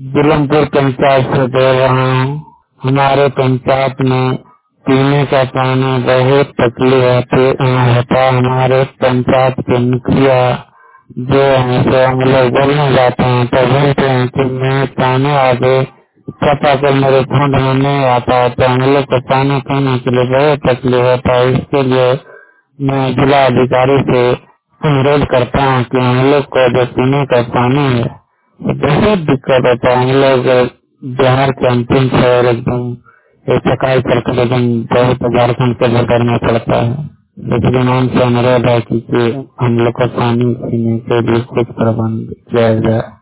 बिलमपुर पंचायत से बोल रहा हूँ। हमारे पंचायत में पीने का पानी बहुत तकलीफ होता है। हमारे पंचायत के मुखिया जो हमसे हम लोग बोलने जाते हैं तो बोलते हैं कि मैं पानी आगे पता कर मेरे फंड में नहीं आता है, तो हम लोग को पानी पीने के लिए बहुत तकलीफ होता है। इसके लिए मैं जिला अधिकारी से अनुरोध करता हूँ कि हम लोग को जो पीने का पानी है बहुत दिक्कत होता है। हम लोग बिहार के अंतिम शहर एकदम सकाई करके लेकिन बहुत झारखंड के लिए करना पड़ता है। इसलिए हमसे अनुरोध है कि हम लोग को पानी पीने के लिए कुछ प्रबंध किया जाए।